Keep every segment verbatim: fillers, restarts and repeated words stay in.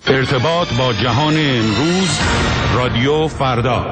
ارتباط با جهان امروز، رادیو فردا.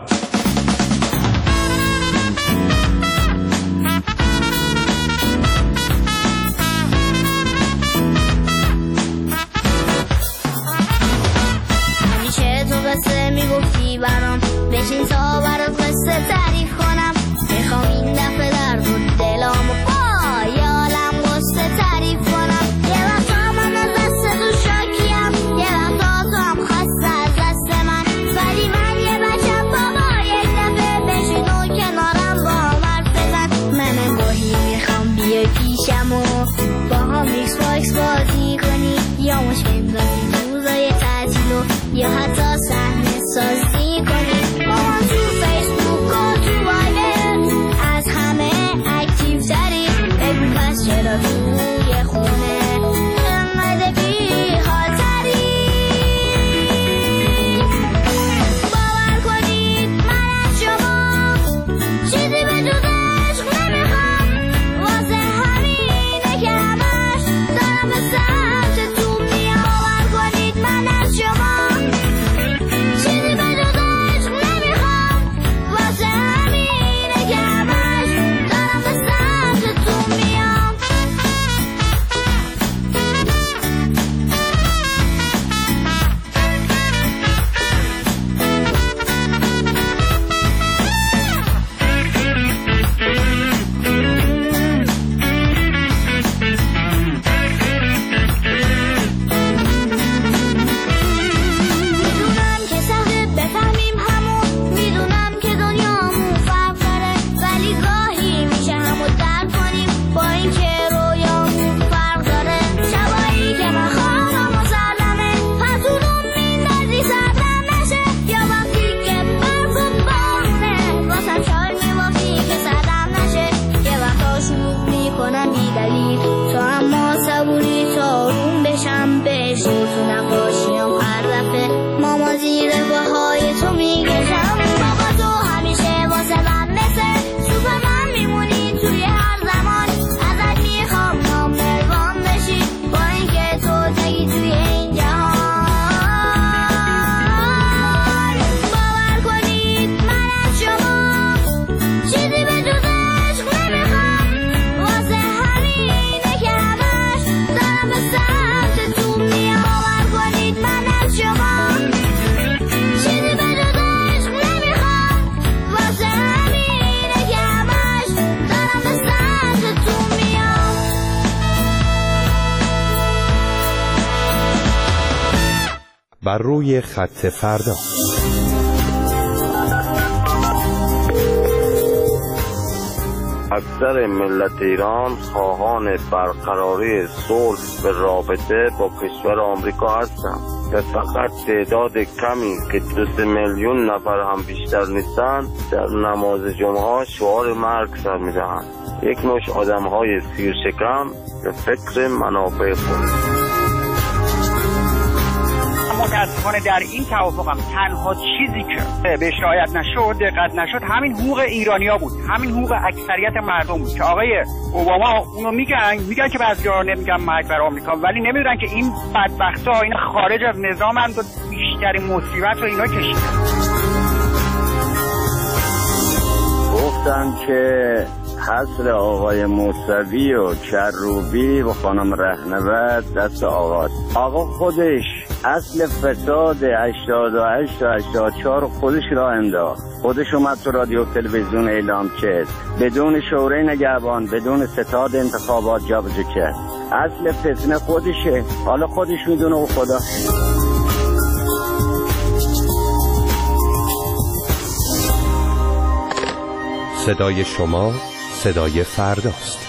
همیشه تو قصه میگفتی برام، بشین تا برات قصه تعریف کنم. میخوام این دفعه درد و دلامو با یه عالم قصه تعریف کنم. یه وقتا من از دست تو شاکیم، یه وقتا تو هم خسته از دست من، ولی من یه بچم بابا. یک دفعه بشین و کنارم با هم حرف بزن. من گاهی میخوام بیای پیشم و با هم ایکس باکس بازی کنی، یا مش بندازی روزای تعطیل و یا حتی صحنه سازی کنی. با هم تو فیسبوک و تو وایبر از همه اکتیو تری. بگو پس چرا توی خونه انقدر بی حال تری؟ باور کنید من از شما چیزی به جز عشق نمیخوام، واسه همینه که همش دارم به سمت تو میام. باور کنید من از شما چیزی به جز عشق نمیخوام، واسه همینه که همش دارم به سمت تو میام. میدونم که سخته بفهمیم همون، میدونم که دنیامون فرق داره، ولی گاهی میشه همو درک کنیم با این که رویامون فرق داره. شبایی که من خوابم و سردمه، پتونم میندازی سردم نشه، یا وقتی که برف و بارونه واسم شال میبافی که سردم نشه. یه وقتا شروع میکنم بی دلیل تو، اما صبوری تا آروم بشم بهش رو تو نقاشیم هر دفعه ماما زیر پاهای تو میگشم. بابا تو همیشه واسه من مثل سوپرمن میمونی توی هر زمان. ازت میخوام نامبر وان بشی با اینکه تو تگی توی این جهان. باور کنید من از شما چیزی به جز عشق نمیخوام، واسه همینه که همش دارم به سمت تو میام. باور کنید من از شما چیزی به جز عشق نمیخوام، واسه همینه که همش دارم به سمت تو میام. بر روی خط فردا. اکثر ملت ایران خواهان برقراری صلح به رابطه با کشور آمریکا هستند و فقط تعداد کمی که دو سه میلیون نفر هم بیشتر نیستند در نماز جمعه شعار مرگ سر میدهند. یک نوع آدم‌های سیرشکم به فکر منافع خود. متاسفانه در این توافقم تنها چیزی که بهش رعایت نشد، دقت نشد، همین حقوق ایرانیا بود، همین حقوق اکثریت مردم بود که آقای اوباما اونو میگن میگن که بعضیا نمیگن مرگ بر آمریکا، ولی نمیدونن که این بدبختا اینا خارج از نظامند و بیشترین مصیبت رو اینا کشیدن. گفتن که حصر آقای موسوی و کروبی و خانم رهنورد دست آقاست. آقا خودش اصل فساد هشتاد و هشت و هشتاد و چهار خودش را انداخت، خودش اومد تو رادیو تلویزیون اعلام کرد، بدون شورای نگهبان، بدون ستاد انتخابات جابجا کرد. اصل فتنه خودشه، حالا خودش میدونه و خدا. صدای شما صدای فرداست.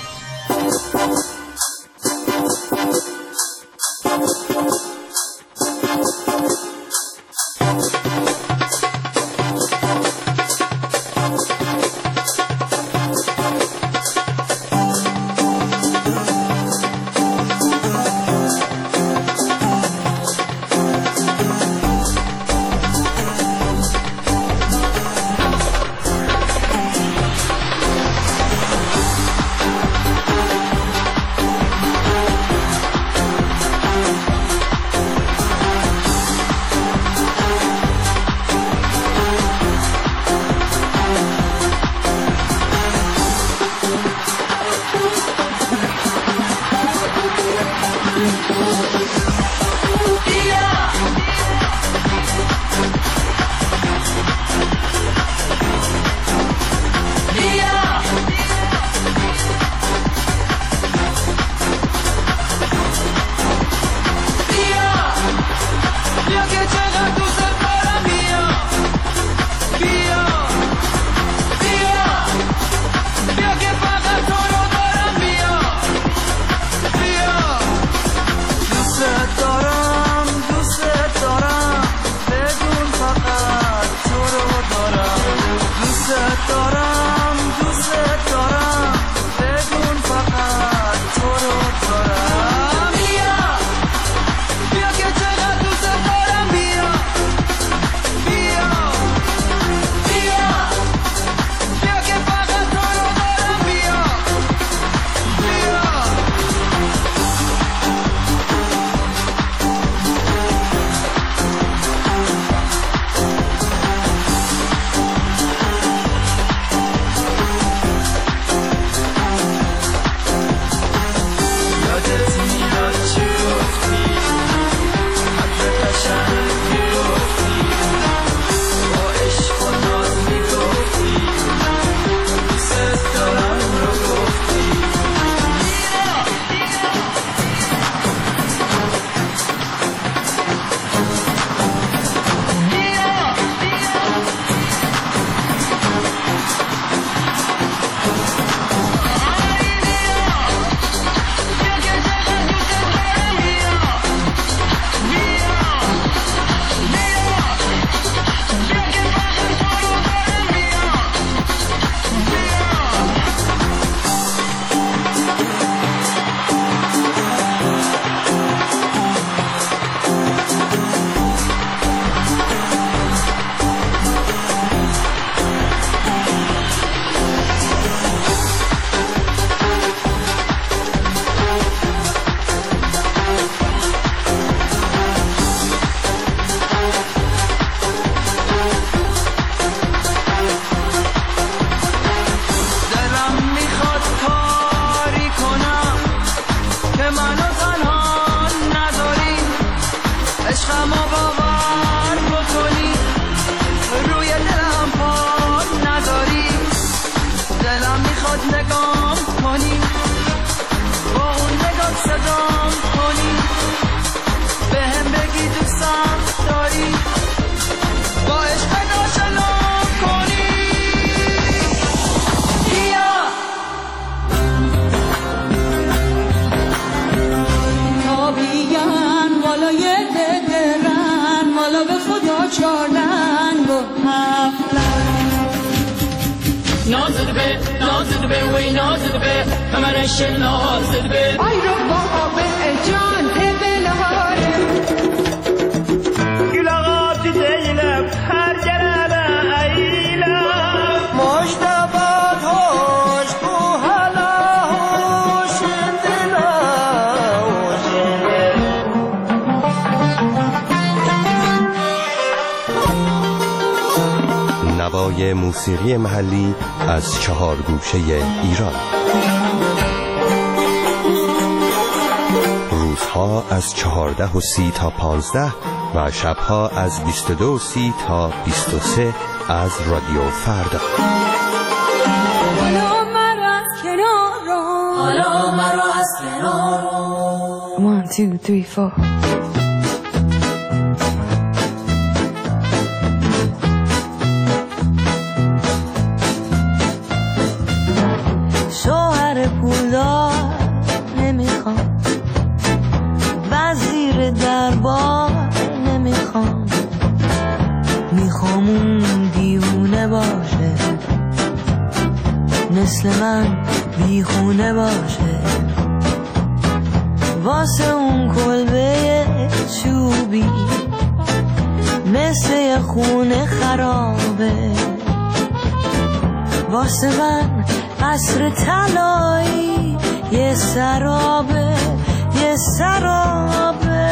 نوای موسیقی محلی از چهار گوشه ایران. روزها از چهارده و سی تا پانزده و شبها از بیست و دو و سی تا بیست و سه از رادیو فردا. حالا مرا از کنار حالا مرا از کنار one, two, three, four شوهر پولدار نمیخوام، وزیر دربار نمیخوام، میخوام اون دیوونه باشه، مثل من بیخونه باشه، واسه اون کلبه چوبی مثل یه خونه خرابه، واسه من قصر طلایی یه سرابه یه سرابه.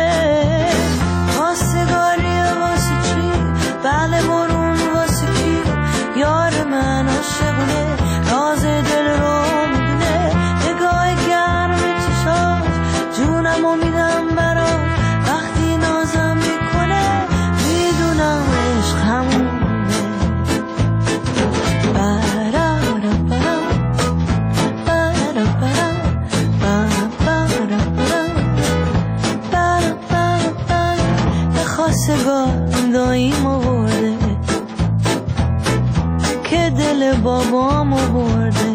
خواستگاریه واسه چی؟ بله برون واسه کی؟ یار من عاشقونه، راز دل رو میدونه، نگاه گرم چشاش جونمو میدن خواستگار داییم آورده که دل بابام آورده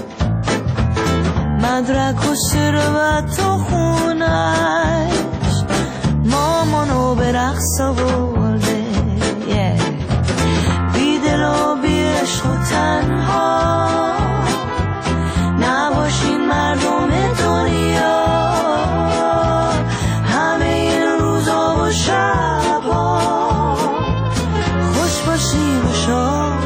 مدرک و ثروت و خونش مامانو به رقص آورده بی دل و بی عشق و تنها نباشین مردم دنیا همه این روزا و شبها خوش باشین و شاد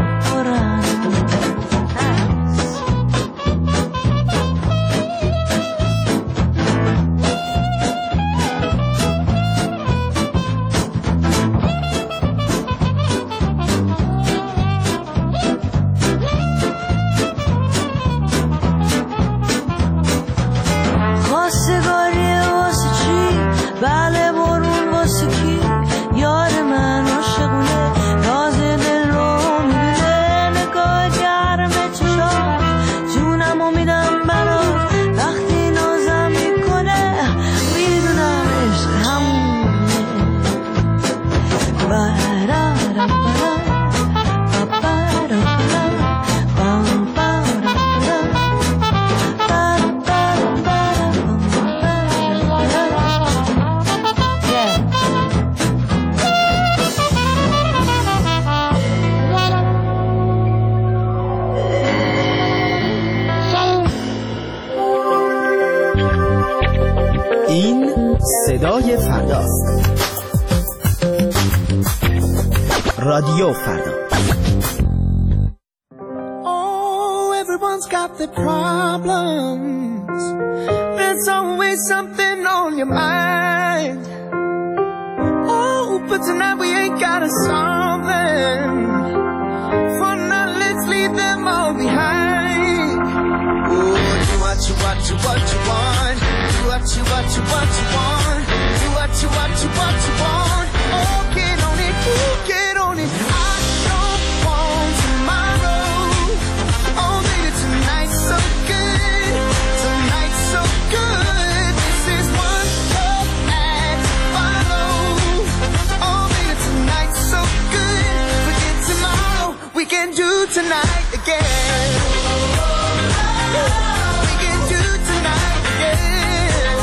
صدای فرداست. رادیو فردا. Oh, everyone's got their problems. There's always something on your mind. Oh, but tonight we ain't gotta solve them. For now, let's leave them all behind. Oh, do what you what you what you want. Do what you what you what you want. Do what you what you what you want. Oh, get on it, oh, get on it. I don't want tomorrow. Oh, baby, tonight's so good. Tonight's so good. This is one love and follow. Oh, baby, tonight's so good. Forget tomorrow. We can do tonight again. We can do tonight again.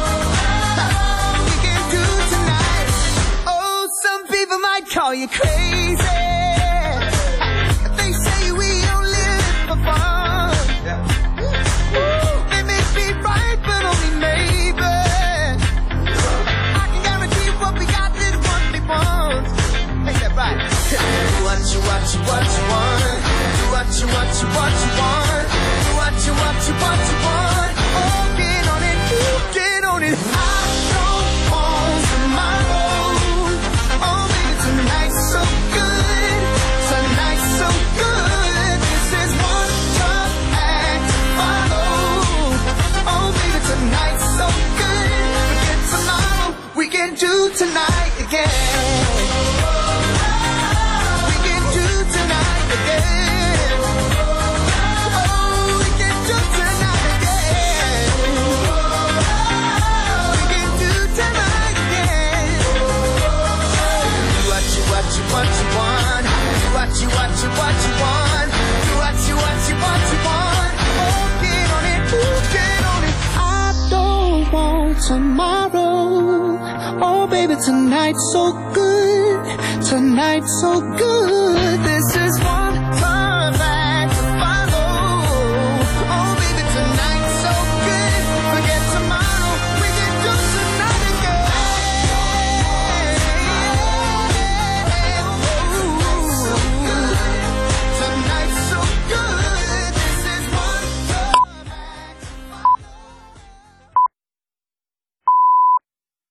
We can do tonight. Oh, some people might call you crazy. They say we only live for fun. They may be right, but only maybe. I can guarantee what we got is what they want. Ain't that right? Do what you, what you, what you want. Do what you, what you, what you want. Do what you, what you, what you want. Oh, get on it, you get on it. I don't want tomorrow. Oh, baby, tonight's so good. Tonight's so good. This is one tough act to follow. Oh, baby, tonight's so good. Forget tomorrow. We can do tonight again. We can do tonight again. Oh, we can do tonight again. We can do tonight again. Do what you, what you, what you want. Do what you, what you, what you want. Do what you, what you, what you want. Oh, get on it, ooh, get on it. I don't want tomorrow. Oh, baby, tonight's so good. Tonight's so good. This is one.